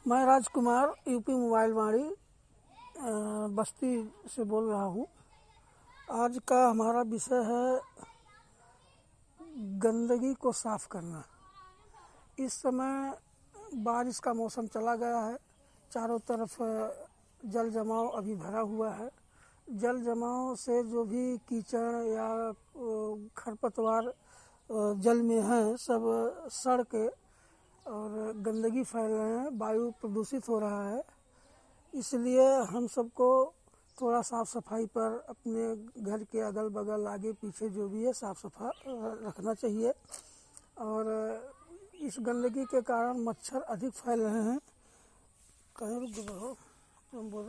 मैं राजकुमार UP mobile वाणी बस्ती से बोल रहा हूँ। आज का हमारा विषय है गंदगी को साफ करना। इस समय बारिश का मौसम चला गया है, चारों तरफ जल जमाव अभी भरा हुआ है। जल जमाव से जो भी कीचड़ या खरपतवार जल में हैं सब सड़ के और गंदगी फैल रहे हैं, वायु प्रदूषित हो रहा है। इसलिए हम सबको थोड़ा साफ सफाई पर अपने घर के अगल बगल आगे पीछे जो भी है साफ सफा रखना चाहिए। और इस गंदगी के कारण मच्छर अधिक फैल रहे हैं। कहीं रुक जाओ, तुम बोलो।